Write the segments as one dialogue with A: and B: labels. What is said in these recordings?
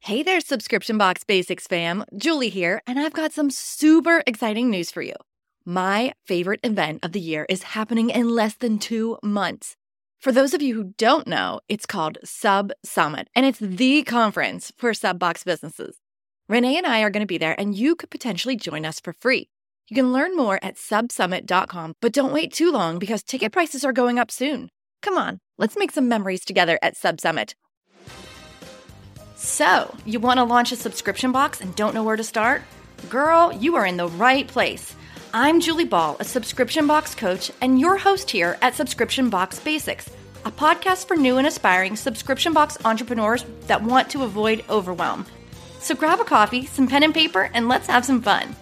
A: Hey there, Subscription Box Basics fam. Julie here, and I've got some super exciting news for you. My favorite event of the year is happening in less than 2 months. For those of you who don't know, it's called Sub Summit, and it's the conference for sub box businesses. Renee and I are going to be there, and you could potentially join us for free. You can learn more at subsummit.com, but don't wait too long because ticket prices are going up soon. Come on, let's make some memories together at Sub Summit. So, you want to launch a subscription box and don't know where to start? Girl, you are in the right place. I'm Julie Ball, a subscription box coach, and your host here at Subscription Box Basics, a podcast for new and aspiring subscription box entrepreneurs that want to avoid overwhelm. So grab a coffee, some pen and paper, and let's have some fun.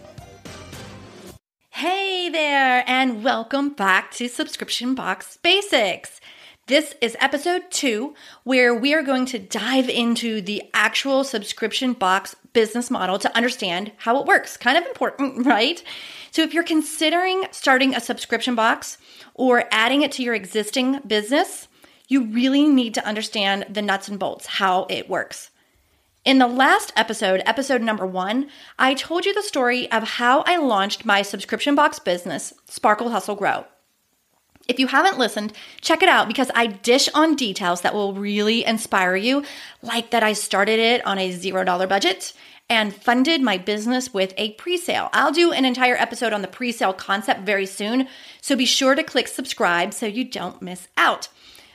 A: Hey there, and welcome back to Subscription Box Basics. This is episode 2, where we are going to dive into the actual subscription box business model to understand how it works. Kind of important, right? So if you're considering starting a subscription box or adding it to your existing business, you really need to understand the nuts and bolts, how it works. In the last episode, episode number 1, I told you the story of how I launched my subscription box business, Sparkle Hustle Grow. If you haven't listened, check it out because I dish on details that will really inspire you, like that I started it on a $0 budget and funded my business with a pre-sale. I'll do an entire episode on the pre-sale concept very soon, so be sure to click subscribe so you don't miss out.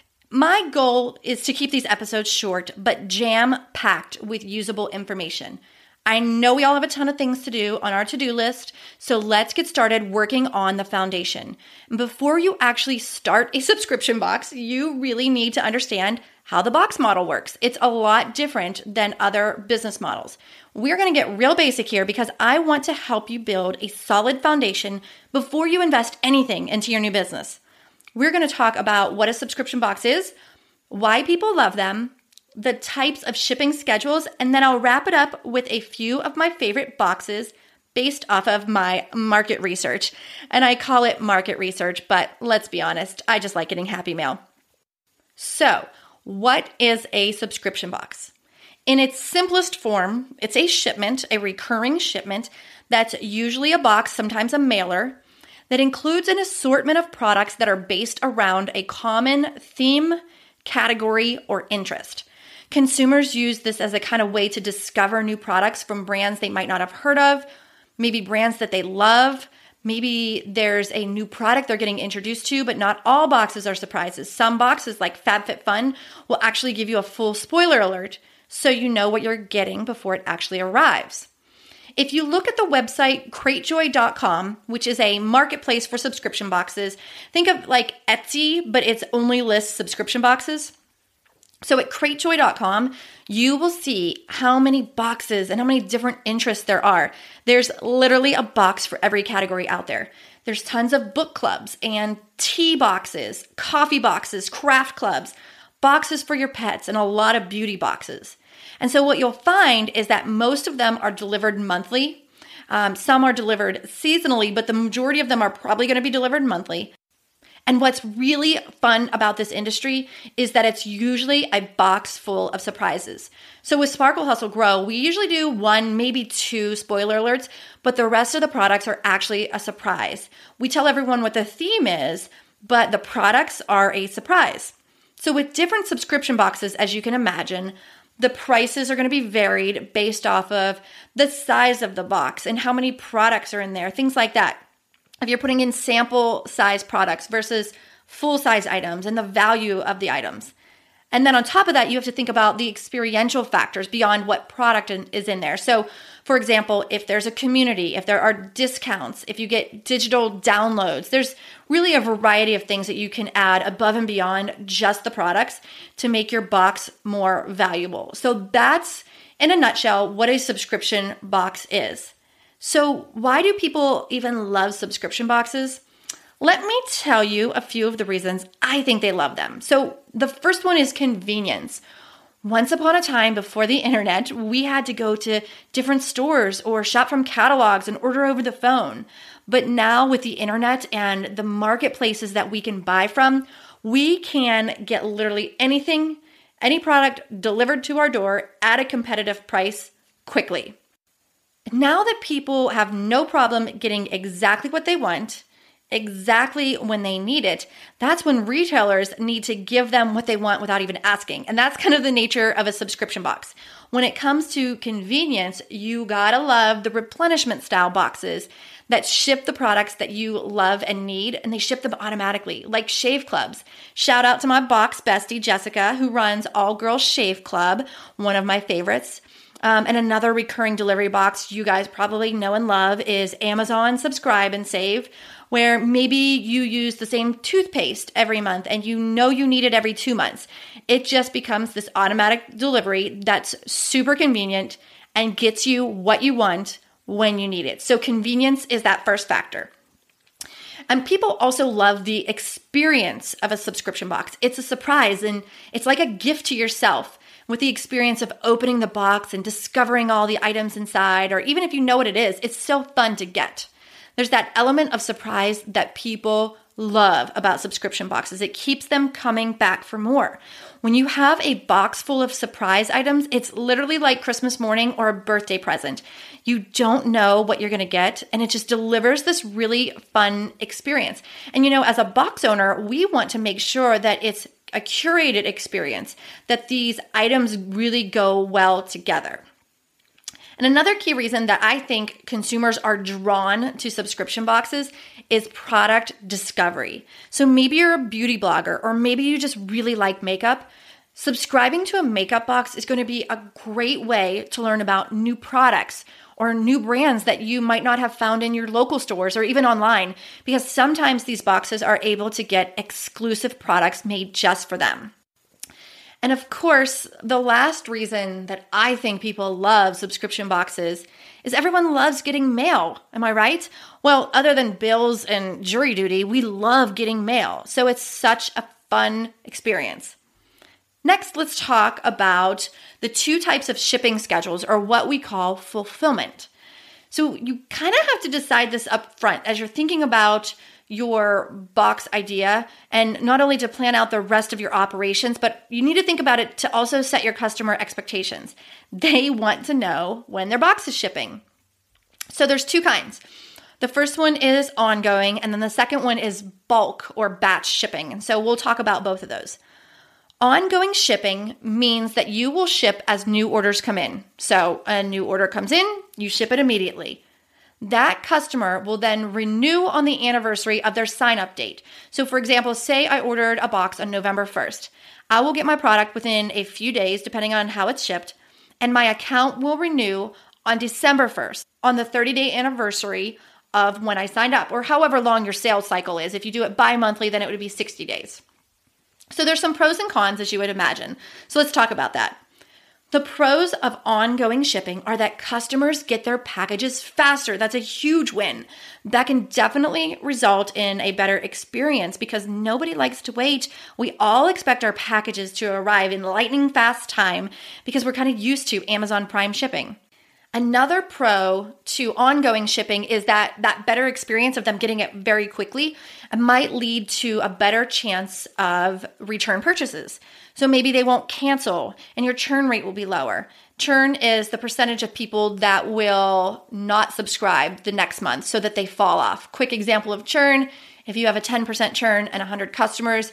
A: My goal is to keep these episodes short, but jam-packed with usable information. I know we all have a ton of things to do on our to-do list, so let's get started working on the foundation. Before you actually start a subscription box, you really need to understand how the box model works. It's a lot different than other business models. We're going to get real basic here because I want to help you build a solid foundation before you invest anything into your new business. We're going to talk about what a subscription box is, why people love them, the types of shipping schedules, and then I'll wrap it up with a few of my favorite boxes based off of my market research. And I call it market research, but let's be honest, I just like getting happy mail. So, what is a subscription box? In its simplest form, it's a shipment, a recurring shipment that's usually a box, sometimes a mailer, that includes an assortment of products that are based around a common theme, category, or interest. Consumers use this as a kind of way to discover new products from brands they might not have heard of, maybe brands that they love. Maybe there's a new product they're getting introduced to, but not all boxes are surprises. Some boxes, like FabFitFun, will actually give you a full spoiler alert so you know what you're getting before it actually arrives. If you look at the website cratejoy.com, which is a marketplace for subscription boxes, think of like Etsy, but it's only lists subscription boxes. So at cratejoy.com, you will see how many boxes and how many different interests there are. There's literally a box for every category out there. There's tons of book clubs and tea boxes, coffee boxes, craft clubs, boxes for your pets, and a lot of beauty boxes. And so what you'll find is that most of them are delivered monthly. Some are delivered seasonally, but the majority of them are probably going to be delivered monthly. And what's really fun about this industry is that it's usually a box full of surprises. So with Sparkle Hustle Grow, we usually do 1, maybe 2 spoiler alerts, but the rest of the products are actually a surprise. We tell everyone what the theme is, but the products are a surprise. So with different subscription boxes, as you can imagine, the prices are going to be varied based off of the size of the box and how many products are in there, things like that. If you're putting in sample size products versus full size items and the value of the items. And then on top of that, you have to think about the experiential factors beyond what product is in there. So for example, if there's a community, if there are discounts, if you get digital downloads, there's really a variety of things that you can add above and beyond just the products to make your box more valuable. So that's, in a nutshell, what a subscription box is. So why do people even love subscription boxes? Let me tell you a few of the reasons I think they love them. So the first one is convenience. Once upon a time before the internet, we had to go to different stores or shop from catalogs and order over the phone. But now with the internet and the marketplaces that we can buy from, we can get literally anything Any product delivered to our door at a competitive price quickly. Now that people have no problem getting exactly what they want, exactly when they need it, that's when retailers need to give them what they want without even asking. And that's kind of the nature of a subscription box. When it comes to convenience, you gotta love the replenishment style boxes that ship the products that you love and need, and they ship them automatically, like shave clubs. Shout out to my box bestie, Jessica, who runs All Girls Shave Club, one of my favorites. And another recurring delivery box you guys probably know and love is Amazon Subscribe and Save, where maybe you use the same toothpaste every month and you know you need it every 2 months. It just becomes this automatic delivery that's super convenient and gets you what you want when you need it. So convenience is that first factor. And people also love the experience of a subscription box. It's a surprise and it's like a gift to yourself, with the experience of opening the box and discovering all the items inside, or even if you know what it is, it's so fun to get. There's that element of surprise that people love about subscription boxes. It keeps them coming back for more. When you have a box full of surprise items, it's literally like Christmas morning or a birthday present. You don't know what you're going to get, and it just delivers this really fun experience. And as a box owner, we want to make sure that it's a curated experience, that these items really go well together. And another key reason that I think consumers are drawn to subscription boxes is product discovery. So maybe you're a beauty blogger, or maybe you just really like makeup. Subscribing to a makeup box is going to be a great way to learn about new products or new brands that you might not have found in your local stores or even online, because sometimes these boxes are able to get exclusive products made just for them. And of course, the last reason that I think people love subscription boxes is everyone loves getting mail. Am I right? Well, other than bills and jury duty, we love getting mail. So it's such a fun experience. Next, let's talk about the two types of shipping schedules, or what we call fulfillment. So you kind of have to decide this up front as you're thinking about your box idea, and not only to plan out the rest of your operations, but you need to think about it to also set your customer expectations. They want to know when their box is shipping. So there's two kinds. The first one is ongoing, and then the second one is bulk or batch shipping. And so we'll talk about both of those. Ongoing shipping means that you will ship as new orders come in. So a new order comes in, you ship it immediately. That customer will then renew on the anniversary of their sign-up date. So for example, say I ordered a box on November 1st. I will get my product within a few days, depending on how it's shipped, and my account will renew on December 1st, on the 30-day anniversary of when I signed up, or however long your sales cycle is. If you do it bi-monthly, then it would be 60 days. So there's some pros and cons, as you would imagine. So let's talk about that. The pros of ongoing shipping are that customers get their packages faster. That's a huge win. That can definitely result in a better experience because nobody likes to wait. We all expect our packages to arrive in lightning fast time because we're kind of used to Amazon Prime shipping. Another pro to ongoing shipping is that better experience of them getting it very quickly might lead to a better chance of return purchases. So maybe they won't cancel and your churn rate will be lower. Churn is the percentage of people that will not subscribe the next month so that they fall off. Quick example of churn: if you have a 10% churn and 100 customers,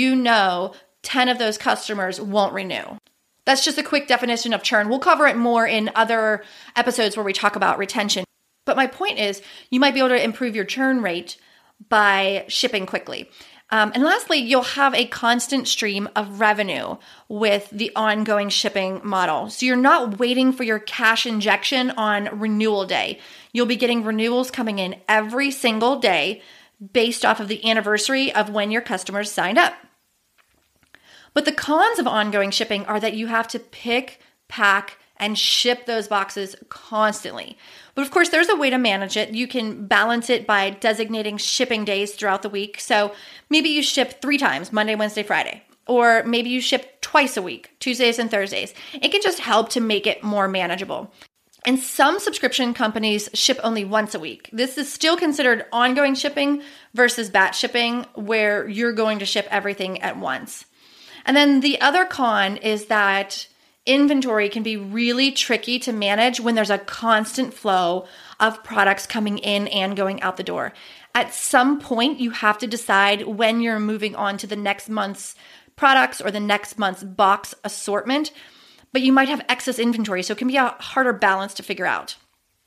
A: 10 of those customers won't renew. That's just a quick definition of churn. We'll cover it more in other episodes where we talk about retention. But my point is, you might be able to improve your churn rate by shipping quickly. And lastly, you'll have a constant stream of revenue with the ongoing shipping model. So you're not waiting for your cash injection on renewal day. You'll be getting renewals coming in every single day based off of the anniversary of when your customers signed up. But the cons of ongoing shipping are that you have to pick, pack, and ship those boxes constantly. But of course, there's a way to manage it. You can balance it by designating shipping days throughout the week. So maybe you ship 3 times, Monday, Wednesday, Friday. Or maybe you ship twice a week, Tuesdays and Thursdays. It can just help to make it more manageable. And some subscription companies ship only once a week. This is still considered ongoing shipping versus batch shipping, where you're going to ship everything at once. And then the other con is that inventory can be really tricky to manage when there's a constant flow of products coming in and going out the door. At some point, you have to decide when you're moving on to the next month's products or the next month's box assortment, but you might have excess inventory, so it can be a harder balance to figure out.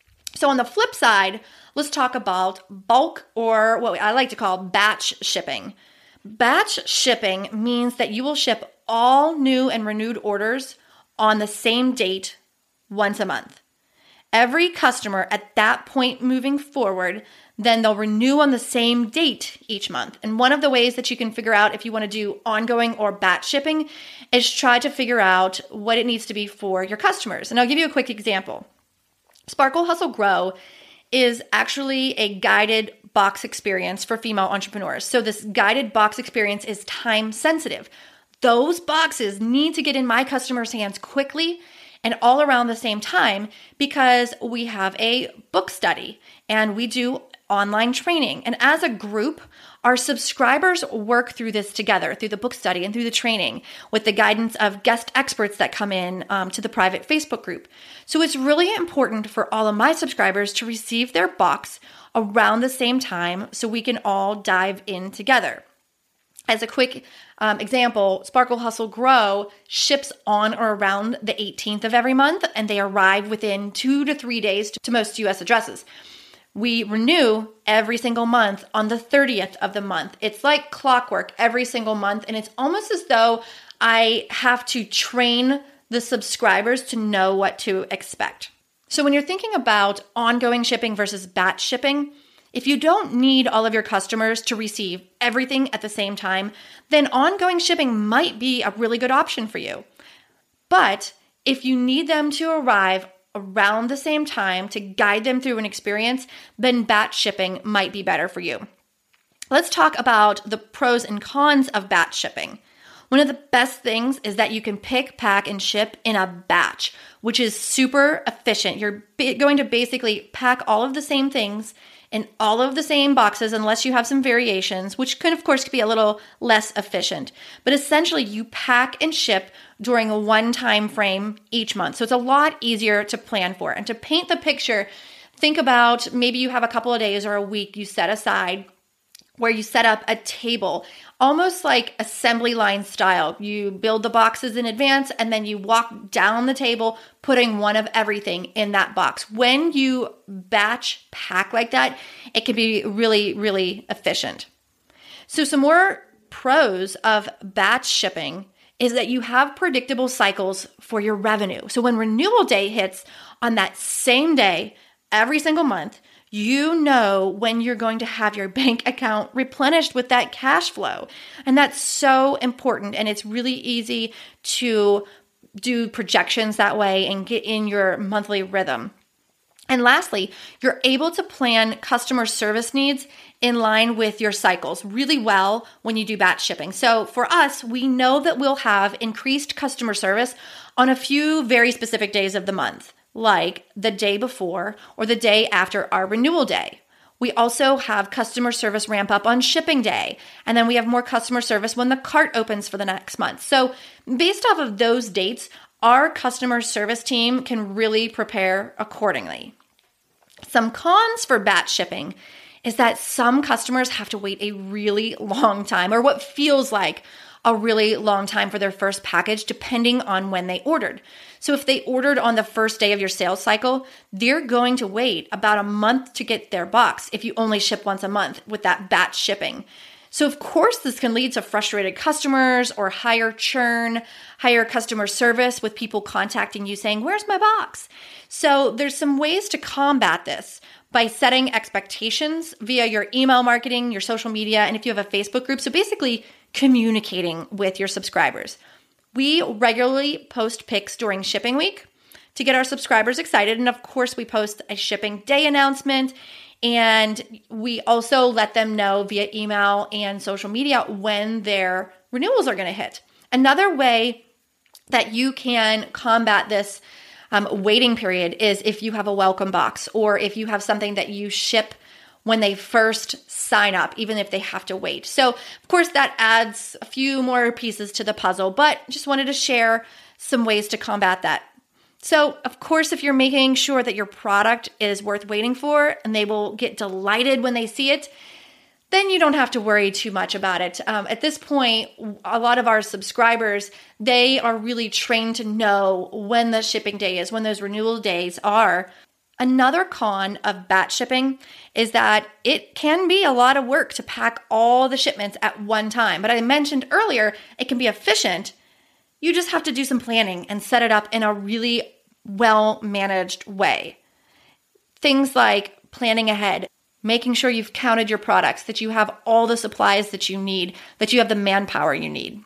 A: So on the flip side, let's talk about bulk, or what I like to call batch shipping. Batch shipping means that you will ship all new and renewed orders on the same date once a month. Every customer at that point moving forward, then they'll renew on the same date each month. And one of the ways that you can figure out if you want to do ongoing or batch shipping is try to figure out what it needs to be for your customers. And I'll give you a quick example. Sparkle Hustle Grow is actually a guided box experience for female entrepreneurs. So this guided box experience is time sensitive. Those boxes need to get in my customers' hands quickly and all around the same time because we have a book study and we do online training. And as a group, our subscribers work through this together, through the book study and through the training with the guidance of guest experts that come in to the private Facebook group. So it's really important for all of my subscribers to receive their box around the same time so we can all dive in together. As a quick example, Sparkle Hustle Grow ships on or around the 18th of every month, and they arrive within 2 to 3 days to most US addresses. We renew every single month on the 30th of the month. It's like clockwork every single month, and it's almost as though I have to train the subscribers to know what to expect. So when you're thinking about ongoing shipping versus batch shipping, if you don't need all of your customers to receive everything at the same time, then ongoing shipping might be a really good option for you. But if you need them to arrive around the same time to guide them through an experience, then batch shipping might be better for you. Let's talk about the pros and cons of batch shipping. One of the best things is that you can pick, pack, and ship in a batch, which is super efficient. You're going to basically pack all of the same things in all of the same boxes unless you have some variations, which could, of course, be a little less efficient. But essentially, you pack and ship during one time frame each month. So it's a lot easier to plan for. And to paint the picture, think about maybe you have a couple of days or a week you set aside where you set up a table, almost like assembly line style. You build the boxes in advance and then you walk down the table, putting one of everything in that box. When you batch pack like that, it can be really, really efficient. So some more pros of batch shipping is that you have predictable cycles for your revenue. So when renewal day hits on that same day, every single month, you know when you're going to have your bank account replenished with that cash flow. And that's so important. And it's really easy to do projections that way and get in your monthly rhythm. And lastly, you're able to plan customer service needs in line with your cycles really well when you do batch shipping. So for us, we know that we'll have increased customer service on a few very specific days of the month, like the day before or the day after our renewal day. We also have customer service ramp up on shipping day. And then we have more customer service when the cart opens for the next month. So based off of those dates, our customer service team can really prepare accordingly. Some cons for batch shipping is that some customers have to wait a really long time, or what feels like a really long time, for their first package, depending on when they ordered. So if they ordered on the first day of your sales cycle, they're going to wait about a month to get their box if you only ship once a month with that batch shipping. So of course, this can lead to frustrated customers or higher churn, higher customer service with people contacting you saying, "Where's my box?" So there's some ways to combat this by setting expectations via your email marketing, your social media, and if you have a Facebook group. So basically communicating with your subscribers. We regularly post pics during shipping week to get our subscribers excited. And of course, we post a shipping day announcement. And we also let them know via email and social media when their renewals are going to hit. Another way that you can combat this waiting period is if you have a welcome box, or if you have something that you ship when they first sign up, even if they have to wait. So, of course, that adds a few more pieces to the puzzle, but just wanted to share some ways to combat that. So, of course, if you're making sure that your product is worth waiting for and they will get delighted when they see it, then you don't have to worry too much about it. At this point, a lot of our subscribers, they are really trained to know when the shipping day is, when those renewal days are. Another con of batch shipping is that it can be a lot of work to pack all the shipments at one time. But I mentioned earlier, it can be efficient. You just have to do some planning and set it up in a really well-managed way. Things like planning ahead, making sure you've counted your products, that you have all the supplies that you need, that you have the manpower you need.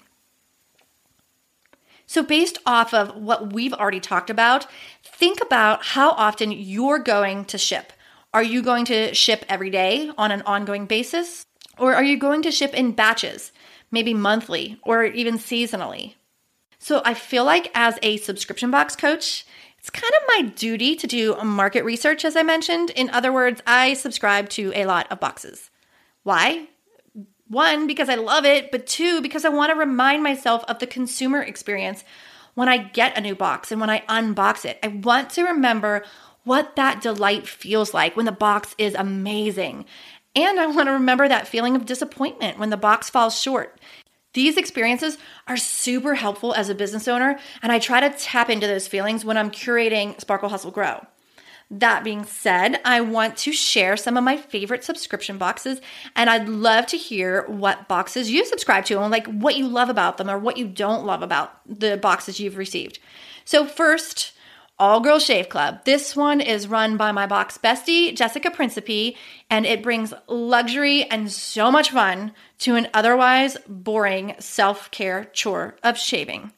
A: So based off of what we've already talked about, think about how often you're going to ship. Are you going to ship every day on an ongoing basis? Or are you going to ship in batches, maybe monthly or even seasonally? So I feel like as a subscription box coach, it's kind of my duty to do market research, as I mentioned. In other words, I subscribe to a lot of boxes. Why? One, because I love it, but two, because I want to remind myself of the consumer experience when I get a new box and when I unbox it. I want to remember what that delight feels like when the box is amazing. And I want to remember that feeling of disappointment when the box falls short. These experiences are super helpful as a business owner, and I try to tap into those feelings when I'm curating Sparkle Hustle Grow. That being said, I want to share some of my favorite subscription boxes, and I'd love to hear what boxes you subscribe to and like what you love about them or what you don't love about the boxes you've received. So first, All Girls Shave Club. This one is run by my box bestie, Jessica Principe, and it brings luxury and so much fun to an otherwise boring self-care chore of shaving.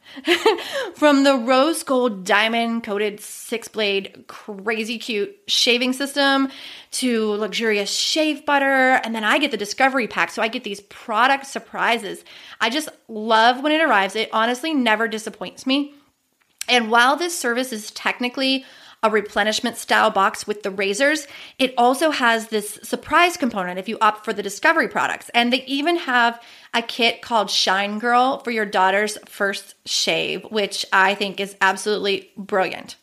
A: From the rose gold diamond coated 6-blade crazy cute shaving system to luxurious shave butter, and then I get the discovery pack, so I get these product surprises. I just love when it arrives. It honestly never disappoints me. And while this service is technically a replenishment style box with the razors, it also has this surprise component if you opt for the discovery products. And they even have a kit called Shine Girl for your daughter's first shave, which I think is absolutely brilliant.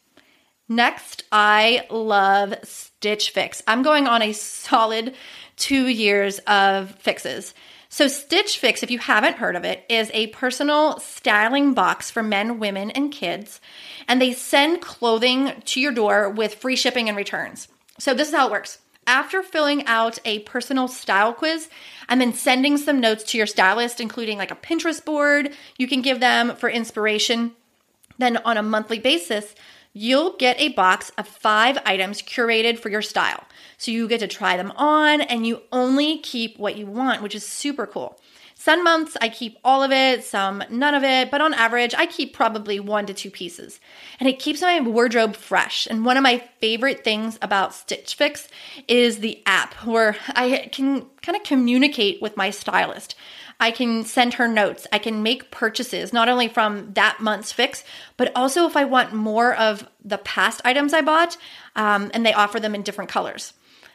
A: Next, I love Stitch Fix. I'm going on a solid 2 years of fixes. So Stitch Fix, if you haven't heard of it, is a personal styling box for men, women, and kids. And they send clothing to your door with free shipping and returns. So this is how it works. After filling out a personal style quiz, and then sending some notes to your stylist, including like a Pinterest board you can give them for inspiration, then on a monthly basis, you'll get a box of 5 items curated for your style. So you get to try them on and you only keep what you want, which is super cool. Some months I keep all of it, some none of it, but on average I keep probably 1 to 2 pieces. And it keeps my wardrobe fresh. And one of my favorite things about Stitch Fix is the app where I can kind of communicate with my stylist. I can send her notes. I can make purchases, not only from that month's fix, but also if I want more of the past items I bought, and they offer them in different colors.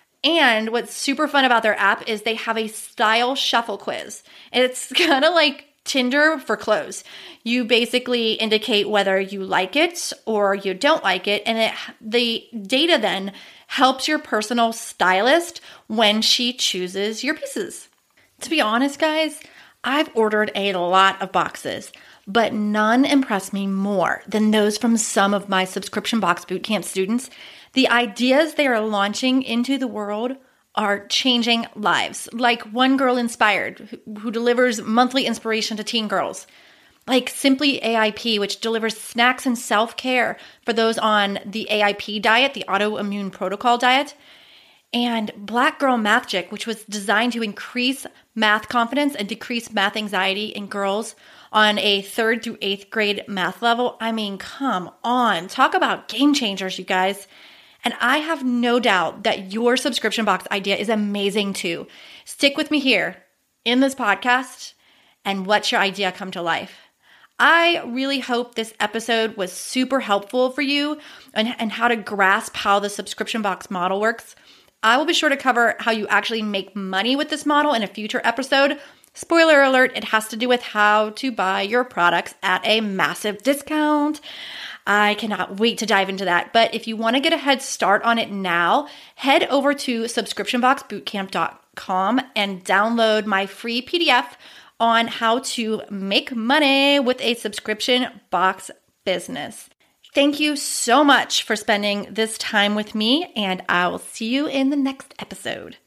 A: And what's super fun about their app is they have a style shuffle quiz. It's kind of like Tinder for clothes. You basically indicate whether you like it or you don't like it, and the data then helps your personal stylist when she chooses your pieces. To be honest, guys, I've ordered a lot of boxes, but none impress me more than those from some of my subscription box bootcamp students. The ideas they are launching into the world are changing lives. Like One Girl Inspired, who delivers monthly inspiration to teen girls. Like Simply AIP, which delivers snacks and self-care for those on the AIP diet, the autoimmune protocol diet. And Black Girl Mathgic, which was designed to increase math confidence and decrease math anxiety in girls on a 3rd through 8th grade math level. I mean, come on. Talk about game changers, you guys. And I have no doubt that your subscription box idea is amazing too. Stick with me here in this podcast and watch your idea come to life. I really hope this episode was super helpful for you and how to grasp how the subscription box model works. I will be sure to cover how you actually make money with this model in a future episode. Spoiler alert, it has to do with how to buy your products at a massive discount. I cannot wait to dive into that. But if you want to get a head start on it now, head over to subscriptionboxbootcamp.com and download my free PDF on how to make money with a subscription box business. Thank you so much for spending this time with me, and I'll see you in the next episode.